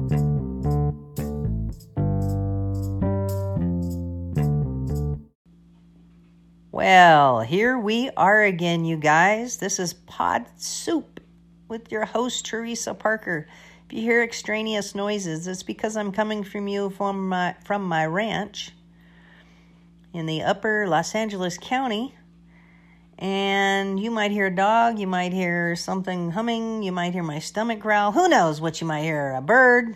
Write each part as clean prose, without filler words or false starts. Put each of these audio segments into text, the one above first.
Well, here we are again, you guys. This is Pod Soup with your host, Teresa Parker. If you hear extraneous noises, it's because I'm coming from you from my ranch in the upper Los Angeles County. And you might hear a dog, you might hear something humming, you might hear my stomach growl. Who knows what you might hear? A bird,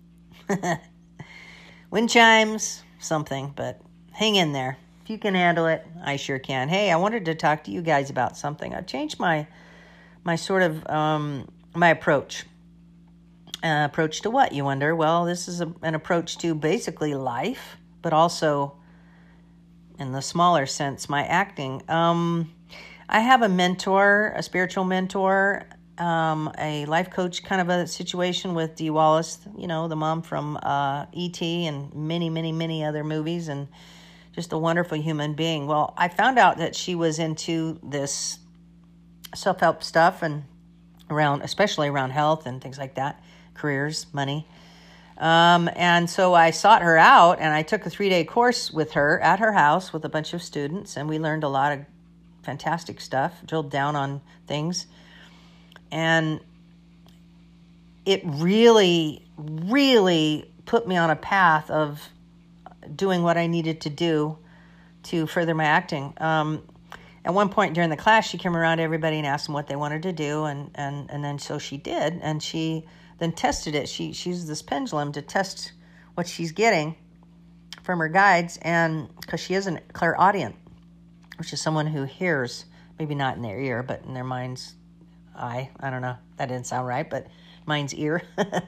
wind chimes, something, but hang in there. If you can handle it, I sure can. Hey, I wanted to talk to you guys about something. I've changed my sort of, my approach. Approach to what, you wonder? Well, this is an approach to basically life, but also in the smaller sense, my acting. I have a mentor, a spiritual mentor, a life coach kind of a situation with Dee Wallace, you know, the mom from E.T. and many, many, many other movies, and just a wonderful human being. Well, I found out that she was into this self-help stuff and especially around health and things like that, careers, money. And so I sought her out, and I took a 3-day course with her at her house with a bunch of students, and we learned a lot of fantastic stuff, drilled down on things. And it really, really put me on a path of doing what I needed to do to further my acting. At one point during the class, she came around to everybody and asked them what they wanted to do, and then so she did, and she then tested it. She used this pendulum to test what she's getting from her guides, and because she is a clairaudient, which is someone who hears, maybe not in their ear, but in their mind's eye. I don't know. That didn't sound right, but mind's ear.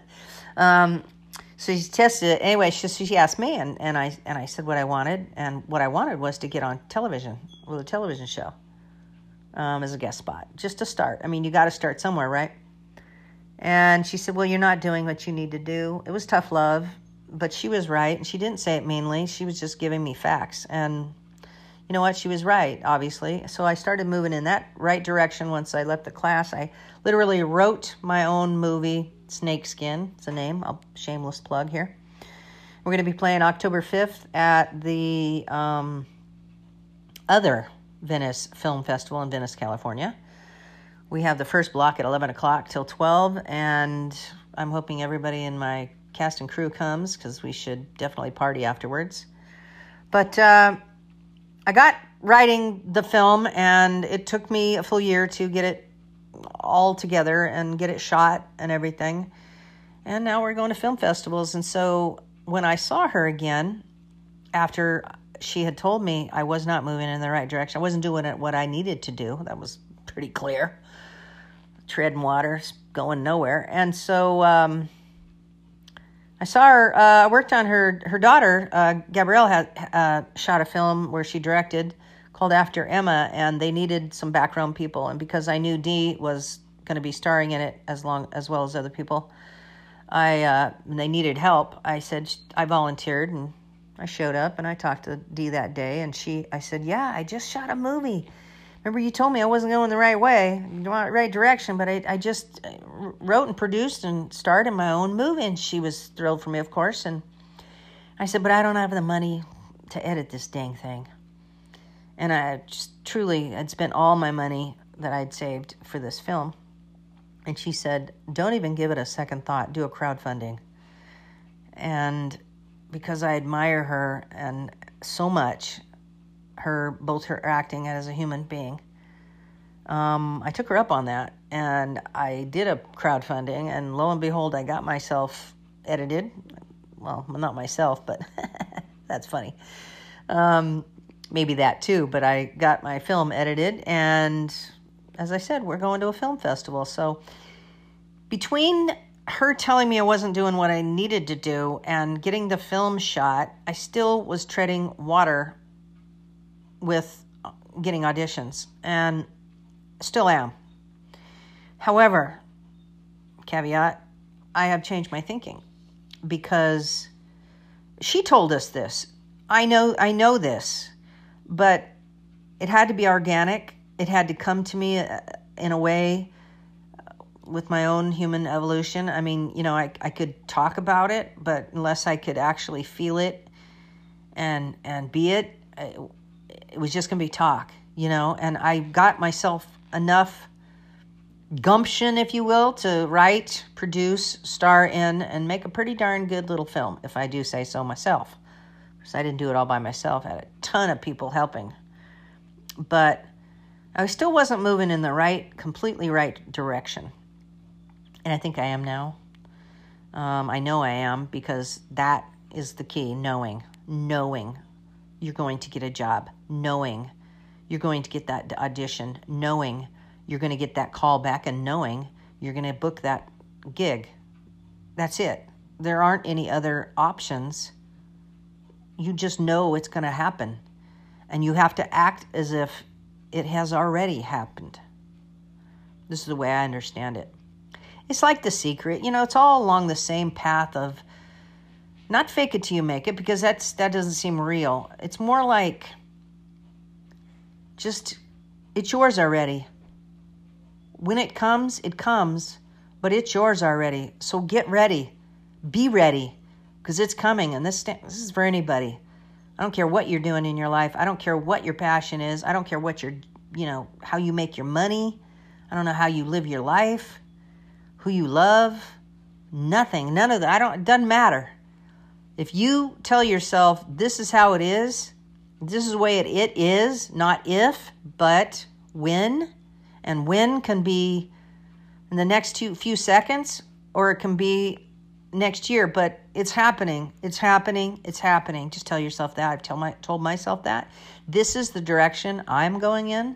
So she tested it. Anyway, she asked me, and I said what I wanted, and what I wanted was to get on television with a television show as a guest spot, just to start. I mean, you got to start somewhere, right? And she said, well, you're not doing what you need to do. It was tough love, but she was right, and she didn't say it meanly. She was just giving me facts, and you know what? She was right, obviously. So I started moving in that right direction once I left the class. I literally wrote my own movie, Snakeskin. It's a name. Shameless plug here. We're going to be playing October 5th at the other Venice Film Festival in Venice, California. We have the first block at 11 o'clock till 12, and I'm hoping everybody in my cast and crew comes because we should definitely party afterwards. But I got writing the film, and it took me a full year to get it all together and get it shot and everything. And now we're going to film festivals. And so when I saw her again, after she had told me I was not moving in the right direction, I wasn't doing what I needed to do. That was pretty clear. Treading water, going nowhere. And so I saw her, I worked on her daughter, Gabrielle, had shot a film where she directed called After Emma, and they needed some background people. And because I knew Dee was going to be starring in it as well as other people, they needed help. I said, I volunteered, and I showed up, and I talked to Dee that day, and I said, yeah, I just shot a movie. Remember you told me I wasn't going the right way, the right direction, but I just wrote and produced and starred in my own movie, and she was thrilled for me, of course. And I said, but I don't have the money to edit this dang thing. And I just truly had spent all my money that I'd saved for this film. And she said, don't even give it a second thought. Do a crowdfunding. And because I admire her and so much, both her acting and as a human being, I took her up on that, and I did a crowdfunding, and lo and behold, I got myself edited. Well, not myself, but that's funny. Maybe that too, but I got my film edited, and as I said, we're going to a film festival. So between her telling me I wasn't doing what I needed to do and getting the film shot, I still was treading water with getting auditions, and still am. However, caveat, I have changed my thinking, because she told us this. I know this, but it had to be organic. It had to come to me in a way with my own human evolution. I mean, I could talk about it, but unless I could actually feel it and be it, it was just going to be talk, and I got myself enough gumption, if you will, to write, produce, star in, and make a pretty darn good little film, if I do say so myself. Because I didn't do it all by myself. I had a ton of people helping. But I still wasn't moving in the completely right direction. And I think I am now. I know I am, because that is the key, knowing you're going to get a job, knowing you're going to get that audition, knowing you're going to get that call back, and knowing you're going to book that gig. That's it. There aren't any other options. You just know it's going to happen. And you have to act as if it has already happened. This is the way I understand it. It's like The Secret. It's all along the same path of not fake it till you make it, because that doesn't seem real. It's more like just, it's yours already. When it comes, but it's yours already. So get ready. Be ready, because it's coming, and this is for anybody. I don't care what you're doing in your life. I don't care what your passion is. I don't care what how you make your money. I don't know how you live your life, who you love, nothing, none of that. It doesn't matter. If you tell yourself, this is how it is, this is the way it is, not if, but when. And when can be in the next few seconds, or it can be next year, but it's happening. It's happening. It's happening. Just tell yourself that. I've told myself that. This is the direction I'm going in.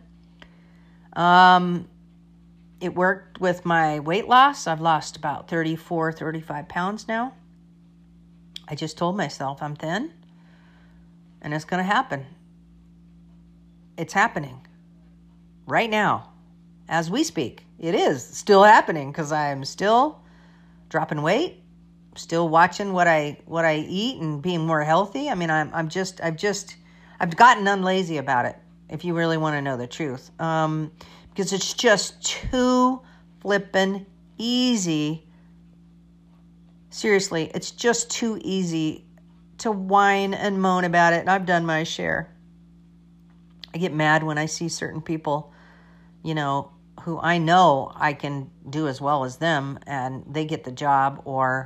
It worked with my weight loss. I've lost about 35 pounds now. I just told myself I'm thin, and it's going to happen. It's happening right now. As we speak, it is still happening, because I'm still dropping weight, still watching what I eat and being more healthy. I mean, I've gotten unlazy about it, if you really want to know the truth, because it's just too flippin' easy. Seriously, it's just too easy to whine and moan about it, and I've done my share. I get mad when I see certain people, who I know I can do as well as them, and they get the job, or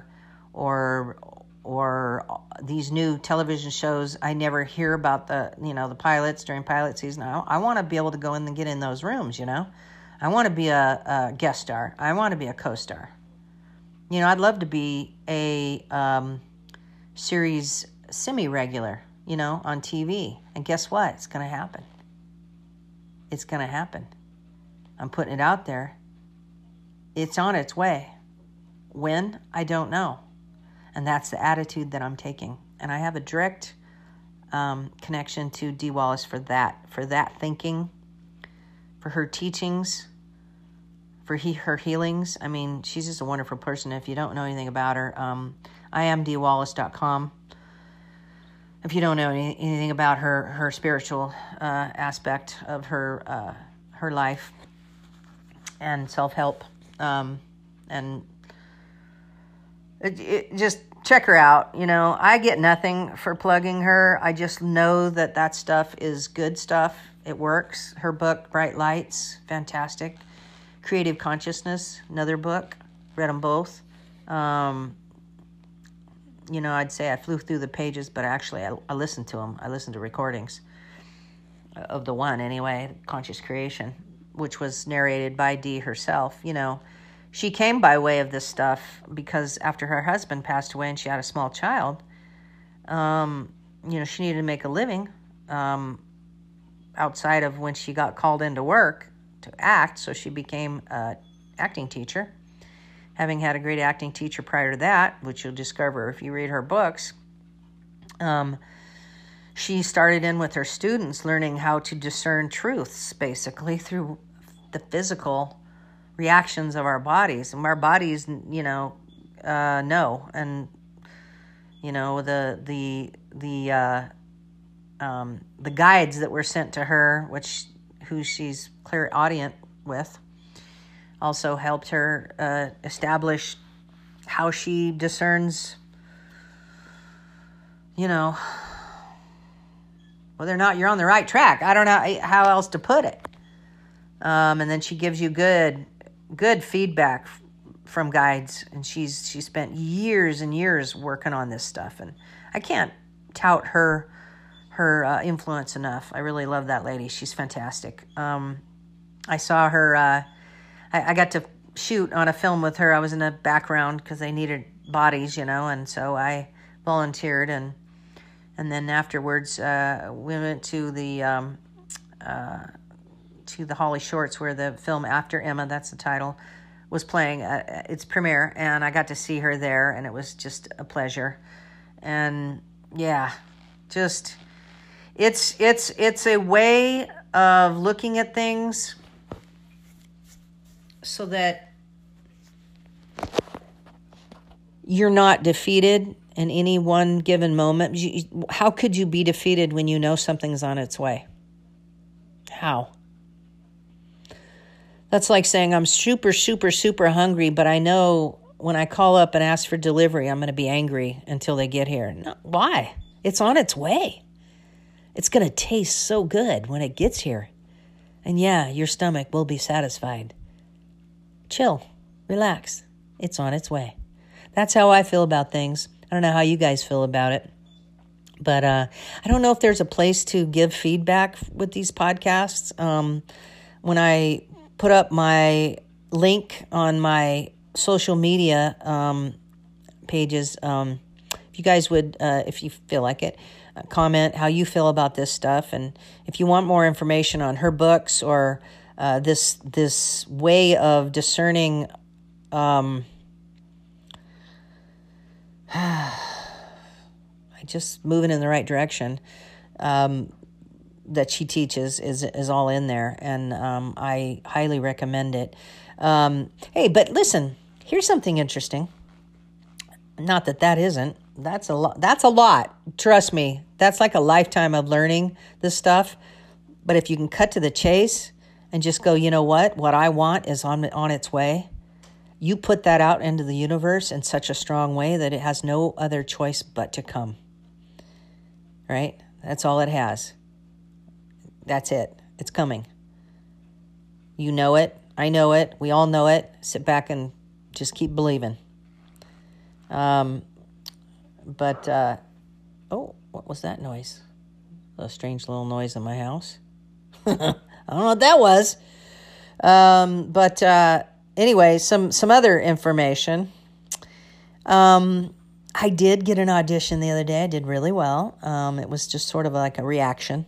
these new television shows. I never hear about the pilots during pilot season. I want to be able to go in and get in those rooms. I want to be a guest star. I want to be a co-star. I'd love to be a series semi-regular, on TV. And guess what? It's going to happen. It's going to happen. I'm putting it out there. It's on its way. When? I don't know. And that's the attitude that I'm taking. And I have a direct connection to Dee Wallace for that thinking, for her teachings, for her healings. I mean, she's just a wonderful person. If you don't know anything about her, IamDeeWallace.com. If you don't know anything about her spiritual aspect of her life and self-help, and just check her out. I get nothing for plugging her. I just know that stuff is good stuff. It works. Her book, Bright Lights, fantastic. Creative Consciousness, another book. Read them both. I'd say I flew through the pages, but actually I listened to them. I listened to recordings of the one anyway, Conscious Creation, which was narrated by Dee herself. She came by way of this stuff because after her husband passed away and she had a small child, she needed to make a living outside of when she got called into work to act. So she became an acting teacher, having had a great acting teacher prior to that, which you'll discover if you read her books. She started in with her students learning how to discern truths, basically, through the physical reactions of our bodies. And our bodies, know. And, the guides that were sent to her, who she's clairaudient with, also helped her establish how she discerns, whether or not you're on the right track. I don't know how else to put it. And then she gives you good feedback from guides, and she spent years and years working on this stuff, and I can't tout her influence enough. I really love that lady. She's fantastic. I saw her. I got to shoot on a film with her. I was in the background because they needed bodies, and so I volunteered, and then afterwards we went to the Holly Shorts, where the film After Emma, that's the title, was playing its premiere, and I got to see her there, and it was just a pleasure. And yeah, just it's a way of looking at things so that you're not defeated in any one given moment. How could you be defeated when you know something's on its way? How? That's like saying I'm super, super, super hungry, but I know when I call up and ask for delivery, I'm going to be angry until they get here. No, why? It's on its way. It's going to taste so good when it gets here. And yeah, your stomach will be satisfied. Chill. Relax. It's on its way. That's how I feel about things. I don't know how you guys feel about it. But I don't know if there's a place to give feedback with these podcasts. When I put up my link on my social media pages, if you guys would, if you feel like it, comment how you feel about this stuff. And if you want more information on her books or this way of discerning just moving in the right direction that she teaches is all in there, and I highly recommend it. Hey, but listen, here's something interesting. Not that isn't. That's a lot. That's a lot. Trust me. That's like a lifetime of learning this stuff. But if you can cut to the chase and just go, you know what I want is on its way. You put that out into the universe in such a strong way that it has no other choice but to come. Right? That's all it has. That's it. It's coming. You know it. I know it. We all know it. Sit back and just keep believing. What was that noise? A strange little noise in my house. I don't know what that was. Anyway, some other information. I did get an audition the other day. I did really well. It was just sort of like a reaction.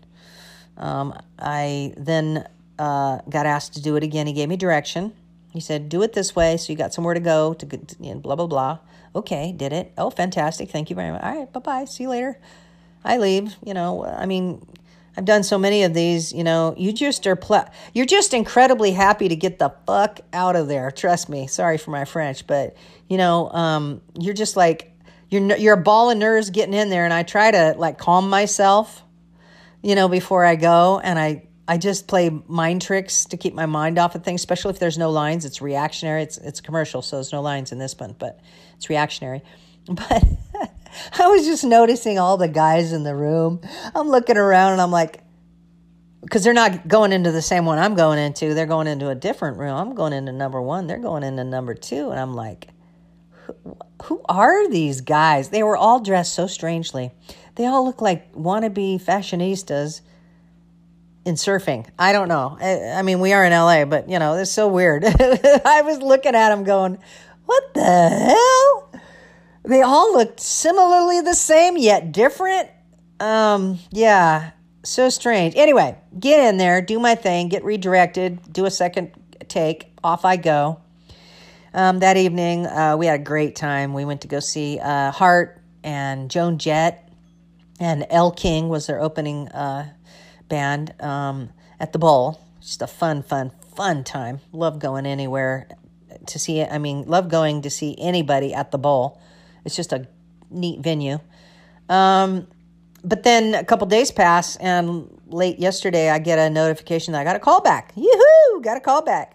I then got asked to do it again. He gave me direction. He said, do it this way, so you got somewhere to go, blah, blah, blah. Okay, did it. Oh, fantastic. Thank you very much. All right, bye-bye. See you later. I leave. I've done so many of these, you just you're just incredibly happy to get the fuck out of there. Trust me. Sorry for my French, but, you're just like, you're a ball of nerves getting in there, and I try to, calm myself, before I go, and I just play mind tricks to keep my mind off of things, especially if there's no lines. It's reactionary. It's commercial, so there's no lines in this one, but it's reactionary. But I was just noticing all the guys in the room. I'm looking around, and I'm like, because they're not going into the same one I'm going into. They're going into a different room. I'm going into number 1. They're going into number 2. And I'm like, who are these guys? They were all dressed so strangely. They all look like wannabe fashionistas in surfing. I don't know. I mean, we are in LA, but, it's so weird. I was looking at them going, what the hell? They all looked similarly the same, yet different. Yeah, so strange. Anyway, get in there, do my thing, get redirected, do a second take, off I go. That evening, we had a great time. We went to go see Heart and Joan Jett, and Elle King was their opening band at the Bowl. Just a fun time. Love going anywhere to see it. Love going to see anybody at the Bowl. It's just a neat venue. But then a couple days pass, and late yesterday I get a notification that I got a call back. Yoo-hoo! Got a call back.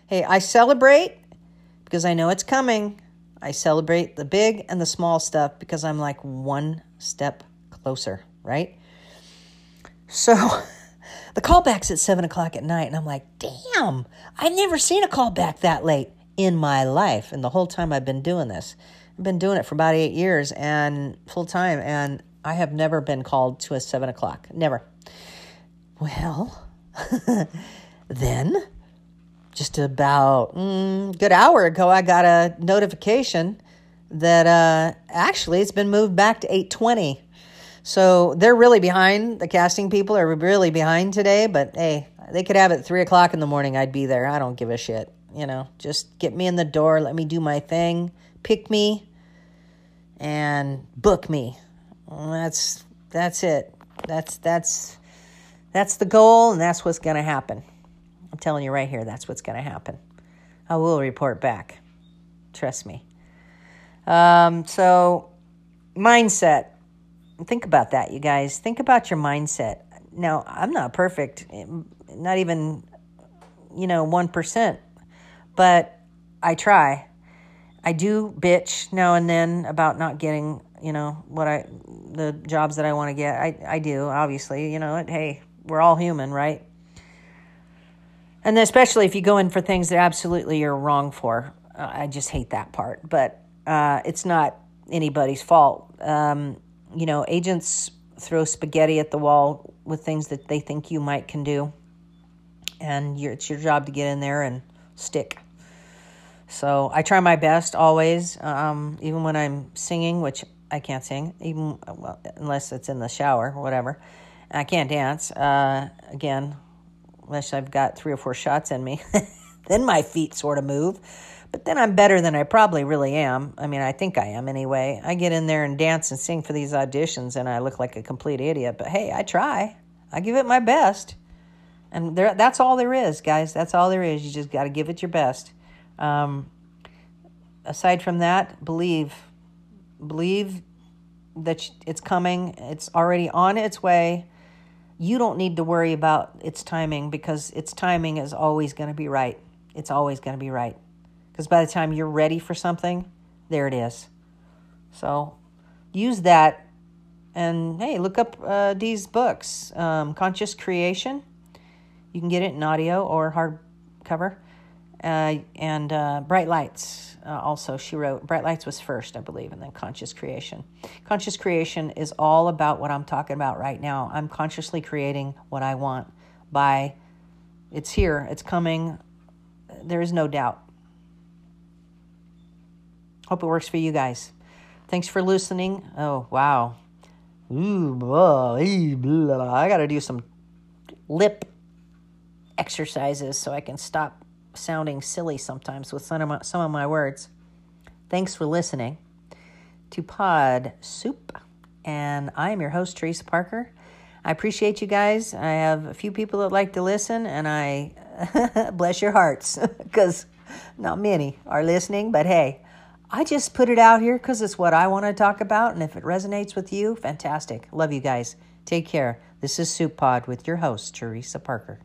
Hey, I celebrate because I know it's coming. I celebrate the big and the small stuff because I'm like one step closer, right? So the callback's at 7 o'clock at night, and I'm like, damn, I've never seen a callback that late in my life. And the whole time I've been doing this, I've been doing it for about 8 years and full time, and I have never been called to a 7 o'clock. Never. Well, then just about good hour ago, I got a notification that actually it's been moved back to 8:20. So they're really behind. The casting people are really behind today, but hey, they could have it at 3 o'clock in the morning. I'd be there. I don't give a shit. Just get me in the door. Let me do my thing. Pick me and book me. That's it. That's the goal, and that's what's going to happen. I'm telling you right here, that's what's going to happen. I will report back. Trust me. So, mindset. Think about that, you guys. Think about your mindset. Now, I'm not perfect, not even, 1%, but I try. I do bitch now and then about not getting, the jobs that I want to get. I do, obviously. Hey, we're all human, right? And especially if you go in for things that absolutely you're wrong for. I just hate that part. But it's not anybody's fault. Agents throw spaghetti at the wall with things that they think you can do. And it's your job to get in there and stick. So I try my best always, even when I'm singing, which I can't sing, unless it's in the shower or whatever. I can't dance, again, unless I've got 3 or 4 shots in me. Then my feet sort of move. But then I'm better than I probably really am. I mean, I think I am anyway. I get in there and dance and sing for these auditions, and I look like a complete idiot. But hey, I try. I give it my best. And that's all there is, guys. That's all there is. You just got to give it your best. Aside from that, believe that it's coming. It's already on its way. You don't need to worry about its timing, because its timing is always going to be right. It's always going to be right. Because by the time you're ready for something, there it is. So use that. And hey, look up these books. Conscious Creation. You can get it in audio or hardcover. And Bright Lights. Also, she wrote, Bright Lights was first, I believe, and then Conscious Creation. Conscious Creation is all about what I'm talking about right now. I'm consciously creating what I want it's here, it's coming. There is no doubt. Hope it works for you guys. Thanks for listening. Oh, wow. Ooh, blah, blah. I got to do some lip exercises so I can stop sounding silly sometimes with some of my words. Thanks for listening to Pod Soup, and I'm your host, Teresa Parker. I appreciate you guys. I have a few people that like to listen, and I bless your hearts, because not many are listening, but hey, I just put it out here because it's what I want to talk about, and if it resonates with you, fantastic. Love you guys. Take care. This is Soup Pod with your host, Teresa Parker.